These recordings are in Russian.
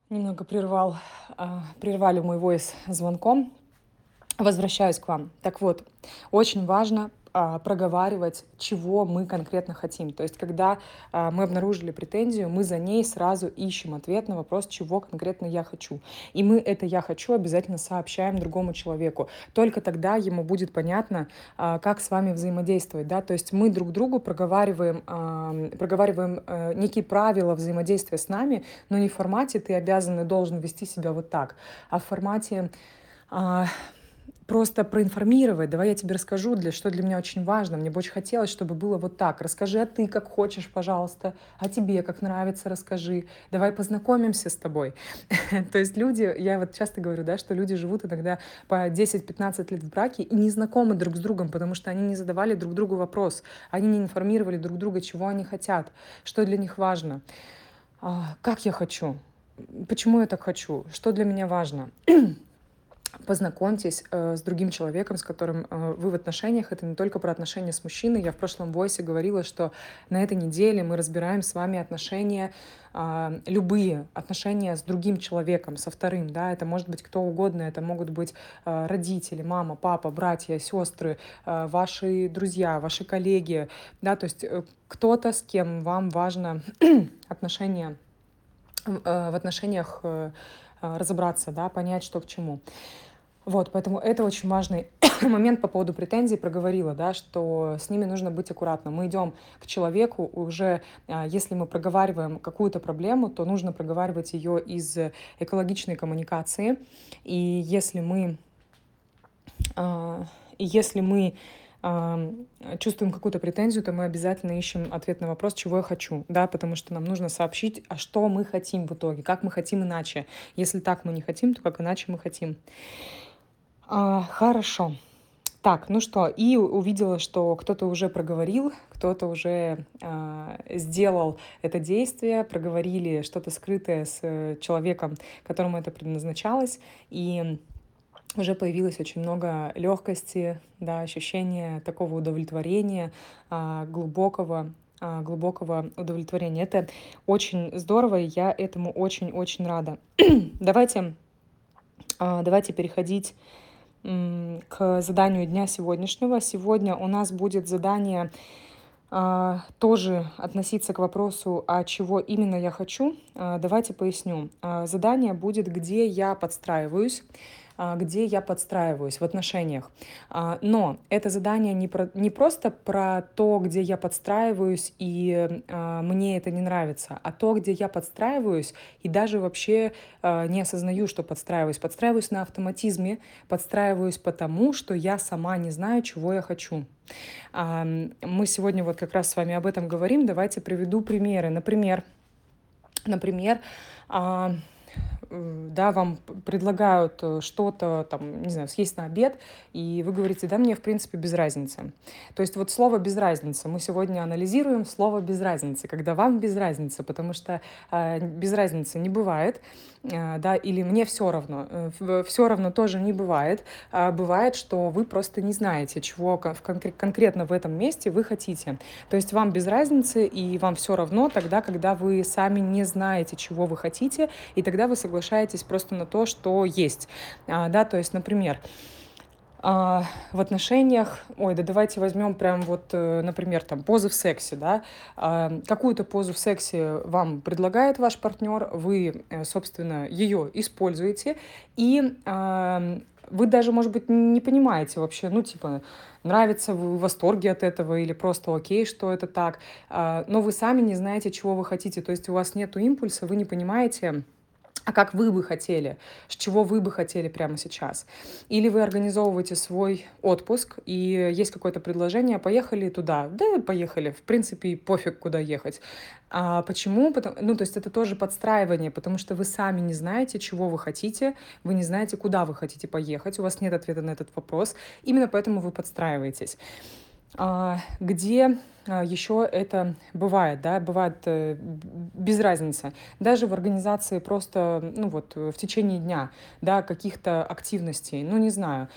Немного прервали мой войс звонком. Возвращаюсь к вам. Так вот, очень важно проговаривать, чего мы конкретно хотим. То есть, когда мы обнаружили претензию, мы за ней сразу ищем ответ на вопрос, чего конкретно я хочу. И мы это «я хочу» обязательно сообщаем другому человеку. Только тогда ему будет понятно, как с вами взаимодействовать. Да? То есть мы друг другу проговариваем некие правила взаимодействия с нами, но не в формате «ты обязан и должен вести себя вот так», а в формате а, просто проинформировать. Давай я тебе расскажу, что для меня очень важно. Мне бы очень хотелось, чтобы было вот так. Расскажи, а ты как хочешь, пожалуйста. А тебе как нравится, расскажи. Давай познакомимся с тобой. То есть люди, я вот часто говорю, да, что люди живут иногда по 10-15 лет в браке и не знакомы друг с другом, потому что они не задавали друг другу вопрос. Они не информировали друг друга, чего они хотят, что для них важно. Как я хочу? Почему я так хочу? Что для меня важно? Познакомьтесь с другим человеком, с которым вы в отношениях. Это не только про отношения с мужчиной. Я в прошлом войсе говорила, что на этой неделе мы разбираем с вами отношения, любые отношения с другим человеком, со вторым. Да? Это может быть кто угодно. Это могут быть родители, мама, папа, братья, сестры, ваши друзья, ваши коллеги. Да? То есть кто-то, с кем вам важно отношения, в отношениях разобраться, да, понять, что к чему. Вот, поэтому это очень важный момент по поводу претензий. Проговорила, да, что с ними нужно быть аккуратным. Мы идем к человеку уже, если мы проговариваем какую-то проблему, то нужно проговаривать ее из экологичной коммуникации. И если мы, а, и если мы чувствуем какую-то претензию, то мы обязательно ищем ответ на вопрос, чего я хочу, да, потому что нам нужно сообщить, а что мы хотим в итоге, как мы хотим иначе. Если так мы не хотим, то как иначе мы хотим. Хорошо. Так, ну что, и увидела, что кто-то уже проговорил, кто-то уже сделал это действие, проговорили что-то скрытое с человеком, которому это предназначалось, и уже появилось очень много легкости, да, ощущения такого удовлетворения, глубокого удовлетворения. Это очень здорово, и я этому очень-очень рада. Давайте, давайте переходить к заданию дня сегодняшнего. Сегодня у нас будет задание тоже относиться к вопросу, а чего именно я хочу. Давайте поясню. Задание будет, где я подстраиваюсь в отношениях. Но это задание не просто про то, где я подстраиваюсь и мне это не нравится, а то, где я подстраиваюсь и даже вообще не осознаю, что подстраиваюсь. Подстраиваюсь на автоматизме, подстраиваюсь потому, что я сама не знаю, чего я хочу. Мы сегодня вот как раз с вами об этом говорим. Давайте приведу примеры. Например, да, вам предлагают что-то, там, не знаю, съесть на обед, и вы говорите, да, мне, в принципе, без разницы. То есть вот слово «без разницы». Мы сегодня анализируем слово «без разницы», когда вам без разницы, потому что без разницы не бывает, да, или «мне все равно». Все равно тоже не бывает. Бывает, что вы просто не знаете, чего конкретно в этом месте вы хотите. То есть вам без разницы, и вам все равно тогда, когда вы сами не знаете, чего вы хотите, и тогда вы соглашаетесь просто на то, что есть. Да, то есть, например, в отношениях, ой, да давайте возьмем прям вот, например, там позы в сексе, да, какую-то позу в сексе вам предлагает ваш партнер, вы, собственно, ее используете, и вы даже, может быть, не понимаете вообще, ну, типа, нравится, вы в восторге от этого или просто окей, что это так, но вы сами не знаете, чего вы хотите, то есть у вас нету импульса, вы не понимаете, а как вы бы хотели, с чего вы бы хотели прямо сейчас. Или вы организовываете свой отпуск, и есть какое-то предложение, поехали туда. Да, поехали, в принципе, пофиг, куда ехать. Почему? Ну, то есть это тоже подстраивание, потому что вы сами не знаете, чего вы хотите, вы не знаете, куда вы хотите поехать, у вас нет ответа на этот вопрос, именно поэтому вы подстраиваетесь. Где еще это бывает, да, бывает без разницы. Даже в организации просто, ну вот, в течение дня, да, каких-то активностей, ну, не знаю,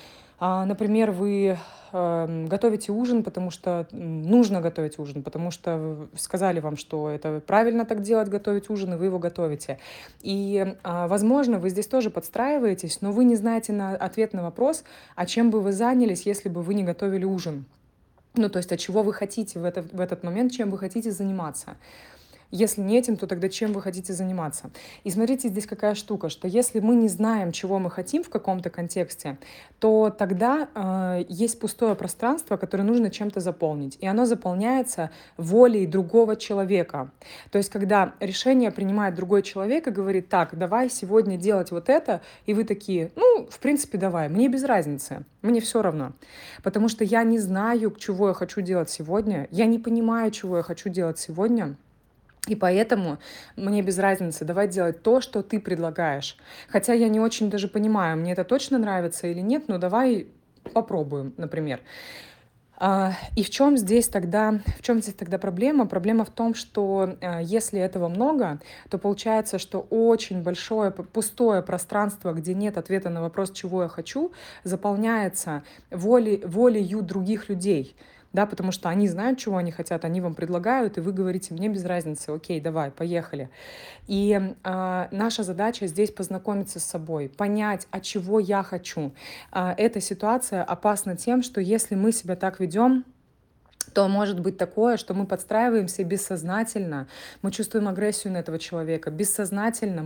Например, вы готовите ужин, потому что нужно готовить ужин, потому что сказали вам, что это правильно так делать, готовить ужин, и вы его готовите. И, возможно, вы здесь тоже подстраиваетесь, но вы не знаете ответ на вопрос, а чем бы вы занялись, если бы вы не готовили ужин. Ну, то есть, а чего вы хотите в этот момент, чем вы хотите заниматься. Если не этим, то тогда чем вы хотите заниматься? И смотрите, здесь какая штука, что если мы не знаем, чего мы хотим в каком-то контексте, то тогда есть пустое пространство, которое нужно чем-то заполнить. И оно заполняется волей другого человека. То есть когда решение принимает другой человек и говорит: так, давай сегодня делать вот это, и вы такие: ну, в принципе, давай, мне без разницы, мне все равно. Потому что я не знаю, чего я хочу делать сегодня, я не понимаю, чего я хочу делать сегодня, и поэтому мне без разницы, давай делать то, что ты предлагаешь. Хотя я не очень даже понимаю, мне это точно нравится или нет, но давай попробуем, например. И в чем здесь тогда проблема? Проблема в том, что если этого много, то получается, что очень большое пустое пространство, где нет ответа на вопрос, чего я хочу, заполняется волею других людей. Да, потому что они знают, чего они хотят, они вам предлагают, и вы говорите: мне без разницы, окей, давай, поехали. И наша задача здесь познакомиться с собой, понять, а чего я хочу. Эта ситуация опасна тем, что если мы себя так ведем, то может быть такое, что мы подстраиваемся бессознательно, мы чувствуем агрессию на этого человека, бессознательно,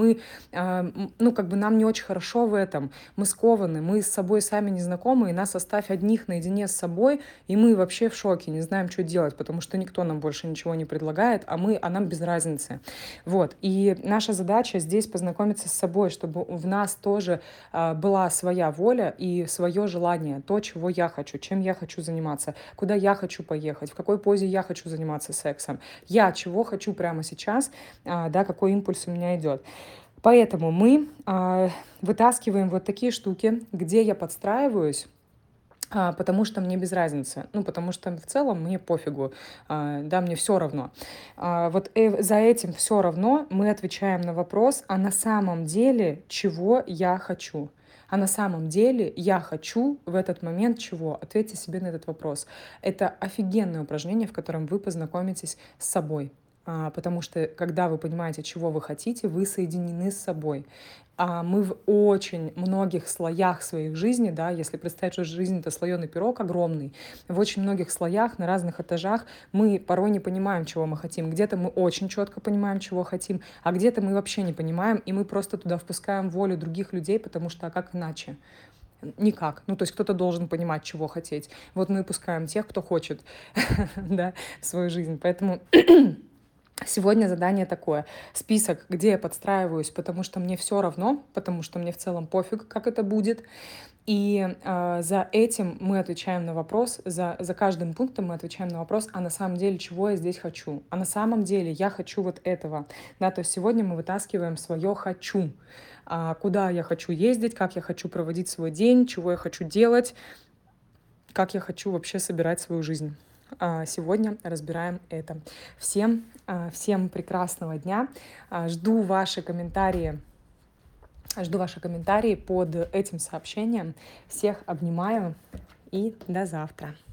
ну, как бы нам не очень хорошо в этом, мы скованы, мы с собой сами не знакомы, и нас оставь одних наедине с собой, и мы вообще в шоке, не знаем, что делать, потому что никто нам больше ничего не предлагает, а нам без разницы. Вот, и наша задача здесь познакомиться с собой, чтобы в нас тоже была своя воля и свое желание, то, чего я хочу, чем я хочу заниматься, куда я хочу поехать, в какой позе я хочу заниматься сексом, я чего хочу прямо сейчас, да, какой импульс у меня идет. Поэтому мы вытаскиваем вот такие штуки, где я подстраиваюсь, потому что мне без разницы, ну, потому что в целом мне пофигу, да, мне все равно. Вот за этим все равно мы отвечаем на вопрос, а на самом деле чего я хочу? А на самом деле я хочу в этот момент чего? Ответьте себе на этот вопрос. Это офигенное упражнение, в котором вы познакомитесь с собой. Потому что, когда вы понимаете, чего вы хотите, вы соединены с собой. Мы в очень многих слоях своих жизни, да, если представить, что жизнь — это слоеный пирог огромный, в очень многих слоях, на разных этажах мы порой не понимаем, чего мы хотим. Где-то мы очень четко понимаем, чего хотим, а где-то мы вообще не понимаем, и мы просто туда впускаем волю других людей, потому что, а как иначе? Никак. Ну, то есть кто-то должен понимать, чего хотеть. Вот мы пускаем тех, кто хочет, да, в свою жизнь. Поэтому сегодня задание такое. Список, где я подстраиваюсь, потому что мне все равно, потому что мне в целом пофиг, как это будет. И за этим мы отвечаем на вопрос, за каждым пунктом мы отвечаем на вопрос, а на самом деле, чего я здесь хочу? А на самом деле я хочу вот этого. Да, то есть сегодня мы вытаскиваем свое «хочу». Куда я хочу ездить, как я хочу проводить свой день, чего я хочу делать, как я хочу вообще собирать свою жизнь. Сегодня разбираем это. Всем прекрасного дня. Жду ваши комментарии под этим сообщением. Всех обнимаю и до завтра.